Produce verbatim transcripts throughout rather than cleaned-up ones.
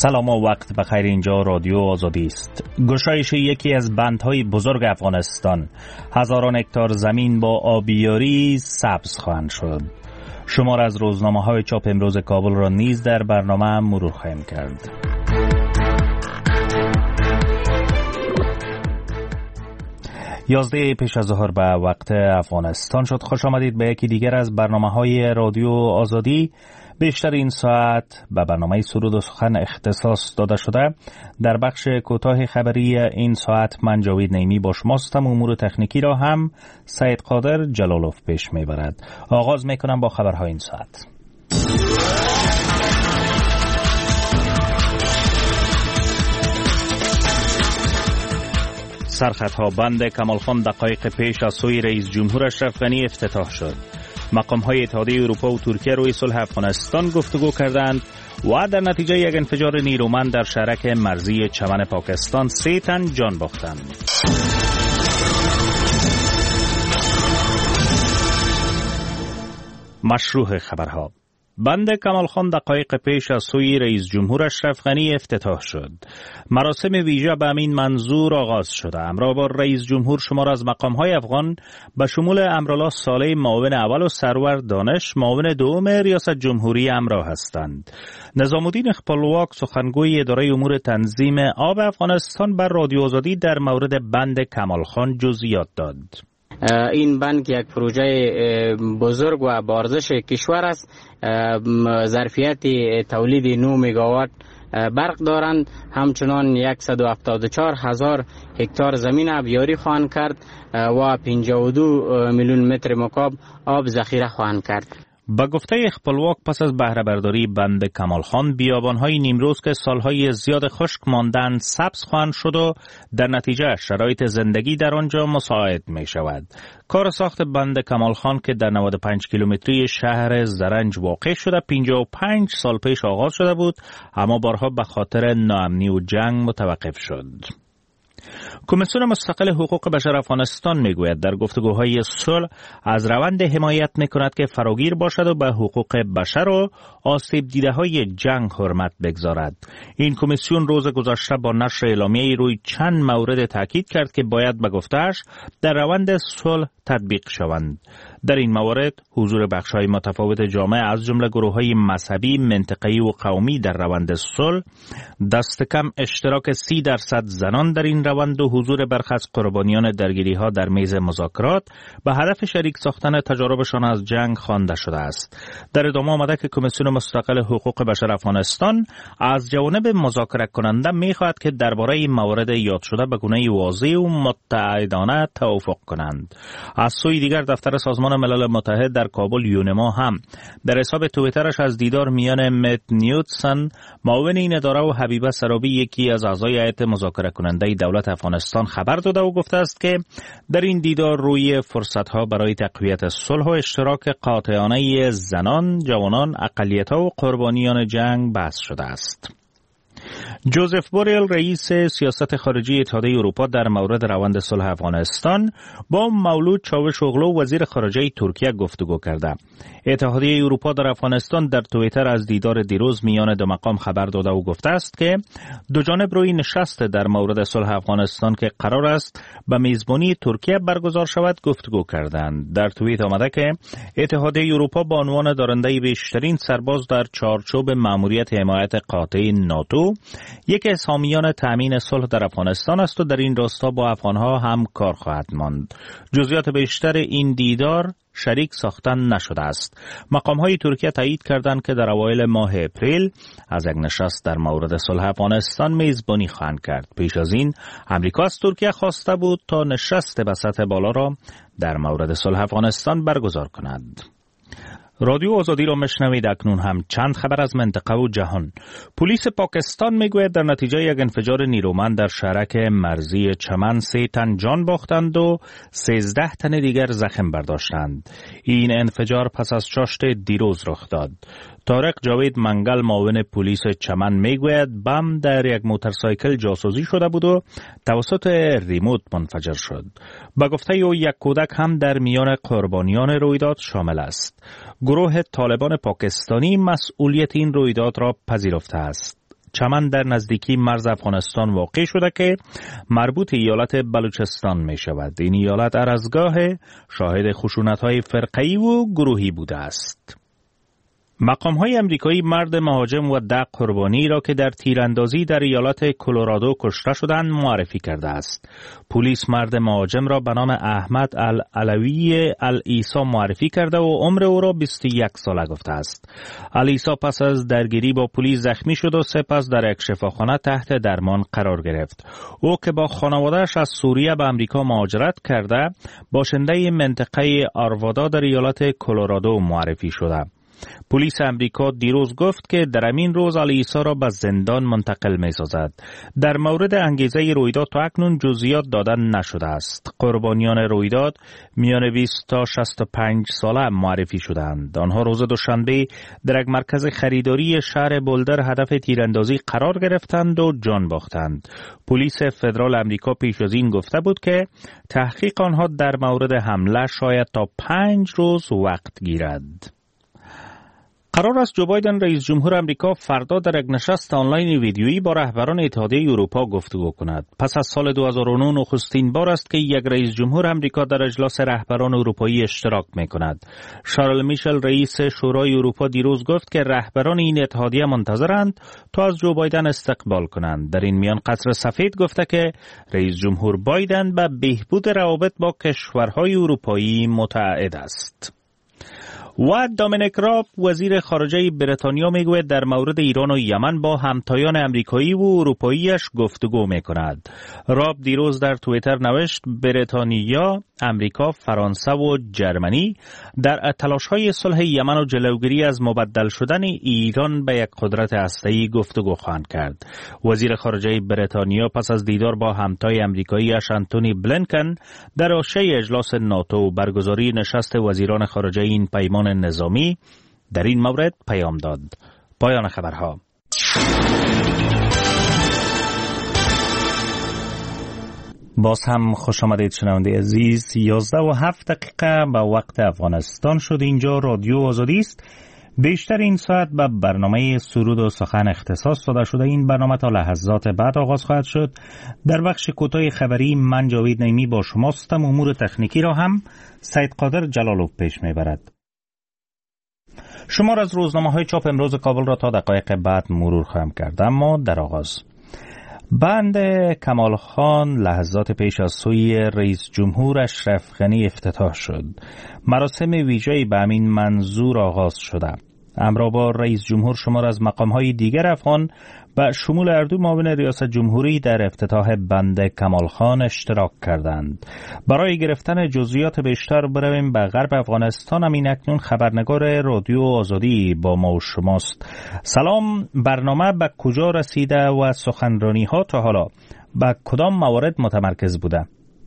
سلام و وقت بخیر. اینجا رادیو آزادی است. گشایش یکی از بندهای بزرگ افغانستان، هزاران هکتار زمین با آبیاری سبز خواهند شد. شمار از روزنامه‌های چاپ امروز کابل را نیز در برنامه مرور خواهیم کرد. یازده پیش از ظهر به وقت افغانستان شد. خوش آمدید به یکی دیگر از برنامه‌های رادیو آزادی. بیشتر این ساعت به برنامه سرود و سخن اختصاص داده شده. در بخش کوتاه خبری این ساعت من جاوید نیمی با شماستم. امور تکنیکی را هم سید قادر جلالوف پیش میبرد. آغاز میکنم با خبرهای این ساعت. سرخطها بند کمالخان دقایق پیش از سوی رئیس جمهور اشرف غنی افتتاح شد. مقام‌های اتحادیه اروپا و ترکیه روی صلح افغانستان گفتگو کردند و در نتیجه یک انفجار نیرومند در شهرک مرزی چمن پاکستان سه تن جان باختند. مشروع خبرها. بند کمالخان دقایق پیش از سوی رئیس جمهور اشرف غنی افتتاح شد. مراسم ویژه به همین منظور آغاز شده. همراه با رئیس جمهور شمار از مقام‌های افغان به شمول امرالله صالح معاون اول و سرور دانش معاون دوم ریاست جمهوری همراه هستند. نظام الدین خپلواک سخنگوی اداره امور تنظیم آب افغانستان بر رادیو آزادی در مورد بند کمالخان جزئیات داد. این بند یک پروژه بزرگ و بارزش کشور است. ظرفیت تولید نه مگاوات برق دارند. همچنان صد و هفتاد و چهار هزار هکتار زمین آبیاری خواهند کرد و پنجاه و دو میلیون متر مکعب آب ذخیره خواهند کرد. با گفته خپلواک پس از بهره برداری بند کمالخان بیابان‌های نیمروز که سالهای زیاد خشک ماندن سبز خواهند شد و در نتیجه شرایط زندگی در آنجا مساعد می شود. کار ساخت بند کمالخان که در نود و پنج کیلومتری شهر زرنج واقع شده پنجاه و پنج سال پیش آغاز شده بود، اما بارها به خاطر ناامنی و جنگ متوقف شد. کمیسیون مستقل حقوق بشر افغانستان میگوید در گفتگوهای صلح از روند حمایت میکند که فراگیر باشد و به حقوق بشر و آسیب دیده های جنگ حرمت بگذارد. این کمیسیون روز گذشته با نشر اعلامیه‌ای روی چند مورد تاکید کرد که باید به گفته‌اش در روند صلح تطبیق شوند. در این موارد حضور بخش‌های متفاوت جامعه از جمله گروه‌های مذهبی، منطقه‌ای و قومی در روند صلح، دست کم اشتراک سی درصد زنان در این روند و حضور برخی از قربانیان درگیری‌ها در میز مذاکرات به هدف شریک ساختن تجاربشان از جنگ خوانده شده است. در ادامه آمده که کمیسیون مستقل حقوق بشر افغانستان از جوانب مذاکره کننده می‌خواهد که درباره این موارد یاد شده به گونه واضح و متعهدانه توافق کنند. از سوی دیگر دفتر سازمان ملل متحد در کابل یونما هم در حساب توییترش از دیدار میان مت نیوتسن معاون این اداره و حبیبه سرابی یکی از اعضای هیئت مذاکره کننده دولت افغانستان خبر داده و گفته است که در این دیدار روی فرصت‌ها برای تقویت صلح و اشتراک قاطعانه زنان، جوانان، اقلیت‌ها و قربانیان جنگ بحث شده است. جوزف بوریل رئیس سیاست خارجی اتحادیه اروپا در مورد روند صلح افغانستان با مولود چاوشوغلو وزیر خارجه ترکیه گفتگو کرده. اتحادیه اروپا در افغانستان در توییتر از دیدار دیروز میان دو مقام خبر داده و گفته است که دو جانب روی نشست در مورد صلح افغانستان که قرار است به میزبانی ترکیه برگزار شود گفتگو کردند. در توییت آمده که اتحادیه اروپا با عنوان دارنده بیشترین سرباز در چارچوب مأموریت حمایت قاطع ناتو یک از حامیان تامین صلح در افغانستان است و در این راستا با افغانها هم کار خواهد ماند. جزئیات بیشتر این دیدار شریک ساختن نشده است. مقام‌های ترکیه تایید کردند که در اوایل ماه اپریل از یک نشست در مورد صلح افغانستان میزبانی خواهند کرد. پیش از این امریکا از ترکیه خواسته بود تا نشست به سطح بالا را در مورد صلح افغانستان برگزار کند. رادیو آزادی را مشنوید. اکنون هم چند خبر از منطقه و جهان. پلیس پاکستان میگوید در نتیجه یک انفجار نیرومند در شهرک مرزی چمن سه تن جان باختند و سیزده تن دیگر زخم برداشتند. این انفجار پس از چاشت دیروز رخ داد. طارق جاوید منگل معاون پلیس چمن میگوید بم در یک موتورسایکل جاسوزی شده بود و توسط ریموت منفجر شد. با گفته او یک کودک هم در میان قربانیان رویداد شامل است. گروه طالبان پاکستانی مسئولیت این رویداد را پذیرفته است. چمن در نزدیکی مرز افغانستان واقع شده که مربوط ایالت بلوچستان می شود. این ایالت ارزگاه شاهد خشونت‌های فرقه‌ای و گروهی بوده است. مقام‌های امریکایی مرد مهاجم و ده قربانی را که در تیراندازی در ایالت کلرادو کشته شدند معرفی کرده است. پلیس مرد مهاجم را به نام احمد العلوی العیسی معرفی کرده و عمر او را بیست و یک ساله گفته است. العیسی پس از درگیری با پلیس زخمی شد و سپس در یک شفاخانه تحت درمان قرار گرفت. او که با خانواده‌اش از سوریه به امریکا مهاجرت کرده، باشنده منطقه آروادا در ایالت کلرادو معرفی شده. پلیس امریکا دیروز گفت که در همین روز العیسی را به زندان منتقل می سازد. در مورد انگیزه رویداد تا اکنون جزئیات دادن نشده است. قربانیان رویداد میان بیست تا شصت و پنج ساله معرفی شدند. آنها روز دوشنبه در یک مرکز خریداری شهر بولدر هدف تیراندازی قرار گرفتند و جان باختند. پلیس فدرال امریکا پیش از این گفته بود که تحقیق آنها در مورد حمله شاید تا پنج روز وقت گیرد. قرار است جو بایدن رئیس جمهور امریکا فردا در یک نشست آنلاین ویدیویی با رهبران اتحادیه اروپا گفتگو کند. پس از سال دو هزار و نه نخستین بار است که یک رئیس جمهور امریکا در اجلاس رهبران اروپایی اشتراک می‌کند. شارل میشل رئیس شورای اروپا دیروز گفت که رهبران این اتحادیه منتظرند تا از جو بایدن استقبال کنند. در این میان قصر سفید گفته که رئیس جمهور بایدن به بهبود روابط با کشورهای اروپایی متعهد است. و دامینیک راب وزیر خارجه بریتانیا میگوید در مورد ایران و یمن با همتایان امریکایی و اروپاییش گفتگو میکند. راب دیروز در توییتر نوشت بریتانیا، امریکا، فرانسه و جرمنی در تلاش‌های صلح یمن و جلوگیری از مبدل شدن ایران به یک قدرت هسته‌ای گفتگو خواهند کرد. وزیر خارجه بریتانیا پس از دیدار با همتای امریکایی‌اش آنتونی بلینکن در حاشیه اجلاس ناتو و برگزاری نشست وزیران خارجه این پیمان نظامی در این مورد پیام داد. پایان خبرها. باز هم خوش آمدید شنونده عزیز. یازده و هفت دقیقه به وقت افغانستان شد. اینجا رادیو آزادی است. بیشتر این ساعت به برنامه سرود و سخن اختصاص داده شده. این برنامه تا لحظات بعد آغاز خواهد شد. در بخش کوتاه خبری من جاوید نعیمی با شماستم. امور تکنیکی را هم سید قادر جلالوف پیش میبرد. شمار از روزنامه‌های چاپ امروز کابل را تا دقایق بعد مرور خواهم کرد، اما در آغاز بند کمال خان لحظات پیش از سوی رئیس جمهور اشرف غنی افتتاح شد. مراسم ویژه‌ای به همین منظور آغاز شده. همراه با رئیس جمهور شمار از مقام‌های دیگر افغان و شمول اردو معاون ریاست جمهوری در افتتاح بند کمال خان اشتراک کردند. برای گرفتن جزئیات بیشتر برویم به غرب افغانستان. همین اکنون خبرنگار رادیو آزادی با ما و شماست. سلام، برنامه به کجا رسیده و سخنرانی ها تا حالا به کدام موارد متمرکز بوده؟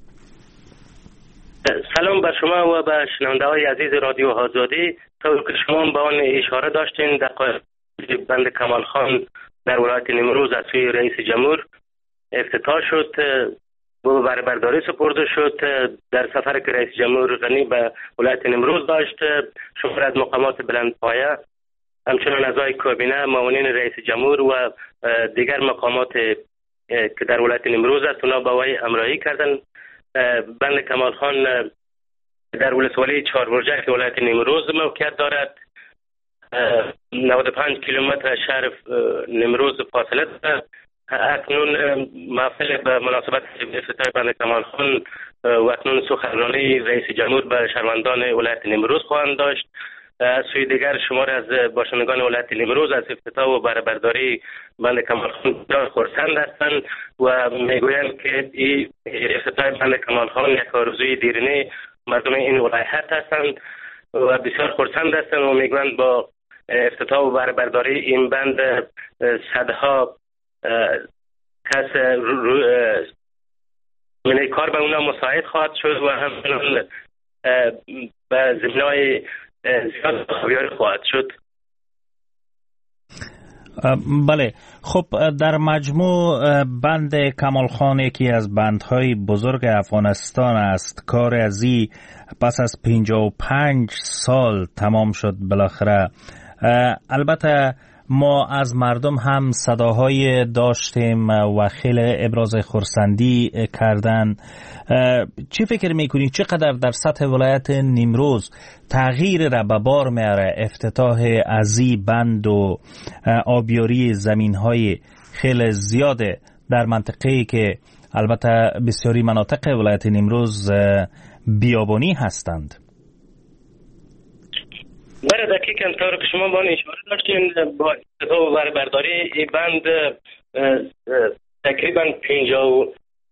سلام بر شما و به شنونده های عزیز رادیو آزادی. طور که شما به آن اشاره داشتین، دقایق بند کمال خان در ولایت نیمروز از سوی رئیس جمهور افتتاح شد و بر برداری سپرده شد. در سفر که رئیس جمهور غنی به ولایت نیمروز داشت، شمار از مقامات بلندپایه همچنان اعضای کابینه، معاونین رئیس جمهور و دیگر مقامات که در ولایت نیمروز است اونا با وی همراهی کردند. بند کمال خان در ولسوالی چهار برجک که ولایت نیمروز موقعیت دارد. نود و پنج کیلومتر از شهر نیمروز فاصله دارد. اکنون محفل به مناسبت افتتاح بند کمال خان و اکنون سخنرانی رئیس جمهور به شهروندان ولایت نیمروز خواهند داشت. از سوی دیگر شمار از باشندگان ولایت نیمروز از افتتاح و برداری بند کمال خان خرسند هستند و میگویند که این افتتاح بند کمال خان یک آرزوی دیرینه مردم این ولایت هستند و بسیار خرسند هستند و میگویند با افتتاح و برداری این بند صدها کس من کار به اونا مساعد خواهد شد و همچنان به زمینه‌های زیاد خبیار خواهد شد. بله، خب در مجموع بند کمال خان یکی از بندهای بزرگ افغانستان است. کار ازی پس از پنجاه و پنج سال تمام شد بالاخره. البته ما از مردم هم صداهای داشتیم و خیلی ابراز خرسندی کردن. چی فکر میکنید چقدر در سطح ولایت نیمروز تغییر را به بار میاره افتتاح ازی بند و آبیاری زمینهای خیلی زیاده در منطقه‌ای که البته بسیاری مناطق ولایت نیمروز بیابانی هستند؟ برای دقیقاً طور که شما با اشاره داشتین با افتتاح و برداری این بند تقریبا پنجاه و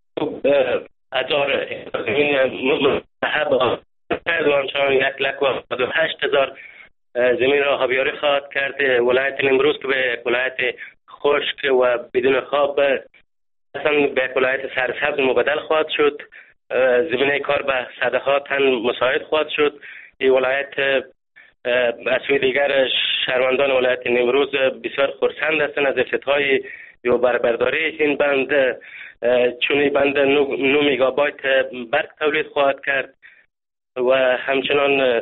هزار زمین محب کرد و همچنان یک لک و هشت هزار زمین را آبیاری خواهد کرد. ولایت نیمروز که به ولایت خشک و بدون خواب اصلا به ولایت سرسبز مبدل خواهد شد. زمینه کار به صدها تن مساعد خواهد شد. این ولایت از سوی دیگر شهروندان ولایت نیمروز بسیار خرسند هستند از افتتاح و برداری این بند، چون این بند نه میگابایت برق تولید خواهد کرد و همچنان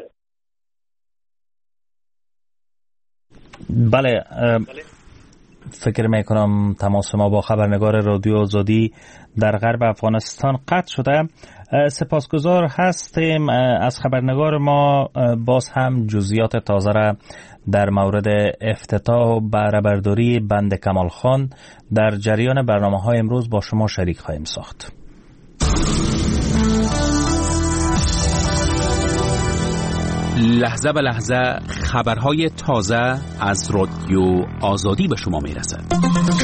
بله, بله. فکر میکنم تماس ما با خبرنگار رادیو آزادی در غرب افغانستان قطع شده. سپاسگزار هستیم از خبرنگار ما. باز هم جزئیات تازه را در مورد افتتاح و بهره‌برداری بند کمال خان در جریان برنامه‌های امروز با شما شریک خواهیم ساخت. لحظه به لحظه خبرهای تازه از رادیو آزادی به شما میرسد.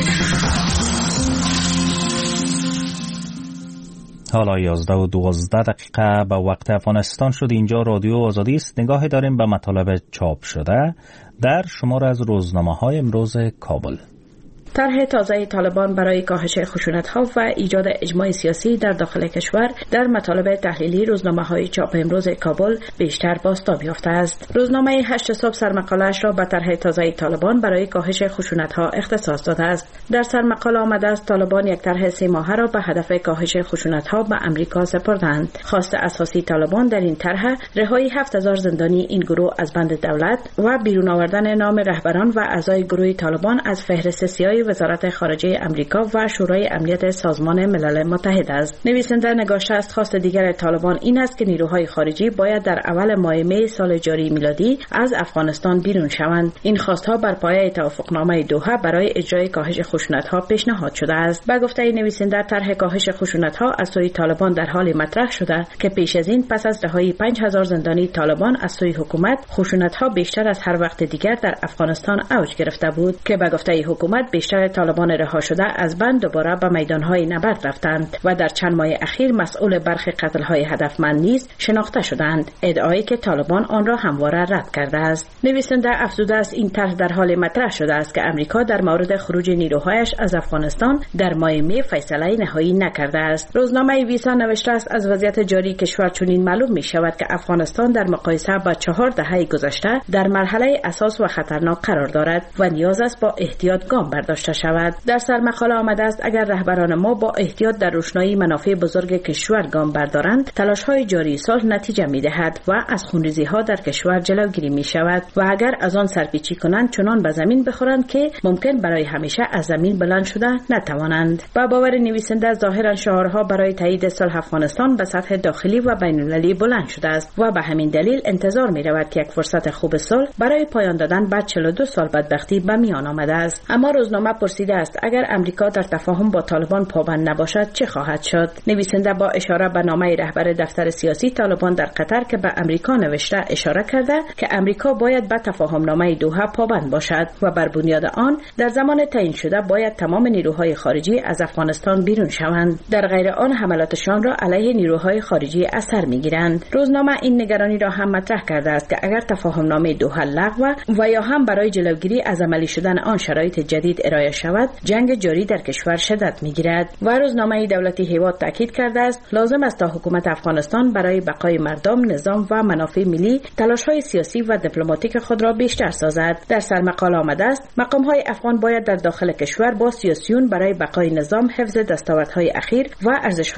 حالا یازده و دوازده دقیقه به وقت افغانستان شد. اینجا رادیو آزادی است. نگاهی داریم به مطالب چاپ شده در شمار از روزنامه‌های امروز کابل. طرح تازه طالبان برای کاهش خشونت‌ها و ایجاد اجماع سیاسی در داخل کشور در مطالب تحلیلی روزنامه‌های چاپ امروز کابل بیشتر بازتاب یافته است. روزنامه هشت صبح سرمقاله‌اش را به طرح تازه طالبان برای کاهش خشونت‌ها اختصاص داده است. در سرمقاله آمده است طالبان یک طرح سه ماهه را به هدف کاهش خشونت‌ها به امریکا سپردند. خواست اساسی طالبان در این طرح رهایی هفت هزار زندانی این گروه از بند دولت و بیرون آوردن نام رهبران و اعضای گروه طالبان از فهرست سیاه وزارت خارجه امریکا و شورای امنیت سازمان ملل متحد است. نویسنده نگاشته است خواست دیگر طالبان این است که نیروهای خارجی باید در اول ماه می سال جاری میلادی از افغانستان بیرون شوند. این خواستها بر پایه توافقنامه دوحه برای اجرای کاهش خشونت‌ها پیشنهاد شده است. به گفته نویسنده طرح کاهش خشونت‌ها از سوی طالبان در حال مطرح شده که پیش از این پس از رهایی پنج هزار زندانی طالبان از سوی حکومت خشونت‌ها بیشتر از هر وقت دیگر در افغانستان اوج گرفته بود که به گفته حکومت بیشتر طالبان رها شده از بند دوباره به میدانهای نبرد رفتند و در چند ماه اخیر مسئول برخی قتل‌های هدفمند نیز شناخته شدند، ادعایی که طالبان آن را همواره رد کرده است. نویسنده افزوده است این طرح در حال مطرح شده است که امریکا در مورد خروج نیروهایش از افغانستان در ماه می فیصله نهایی نکرده است. روزنامه ویسا نوشته است از وضعیت جاری کشور چنین معلوم می شود که افغانستان در مقایسه با چهار دهه گذشته در مرحله اساس و خطرناک قرار دارد و نیاز است با احتیاط گام برداشته شود. در سرمقاله آمده است اگر رهبران ما با احتیاط در روشنایی منافع بزرگ کشور گام بردارند، تلاش‌های جاری سال نتیجه می‌دهد و از خونریزی‌ها در کشور جلوگیری می‌شود و اگر از آن سرپیچی کنند چنان به زمین بخورند که ممکن برای همیشه از زمین بلند شده نتوانند. با باور نویسنده ظاهرا شعارها برای تایید صلح افغانستان به سطح داخلی و بین‌المللی بلند شده است و به همین دلیل انتظار می‌رود که یک فرصت خوب صلح برای پایان دادن بعد چهل و دو سال بدبختی به میان آمده است. اما روزنامه پرسیده است اگر امریکا در تفاهم با طالبان پابند نباشد چه خواهد شد؟ نویسنده با اشاره به نامه رهبر دفتر سیاسی طالبان در قطر که به امریکا نوشته اشاره کرده که امریکا باید به تفاهم نامه دوحه پابند باشد و بر بنیاد آن در زمان تعیین شده باید تمام نیروهای خارجی از افغانستان بیرون شوند. در غیر آن حملاتشان را علیه نیروهای خارجی اثر میگیرند. روزنامه این نگرانی را هم مطرح کرده است که اگر تفاهم نامه دوحه لغو و یا هم برای جلوگیری از عملی شدن آن شرایط جدید ارائه شود، جنگ جاری در کشور شدت میگیرد. و روزنامه دولتی هیواد تاکید کرده است لازم است تا حکومت افغانستان برای بقای مردم، نظام و منافع ملی تلاش‌های سیاسی و دیپلماتیک خود را بیشتر سازد. در سرمقاله آمده است مقام‌های افغان باید در داخل کشور با سیاسیون برای بقای نظام، حفظ دستاوردهای اخیر و ارزش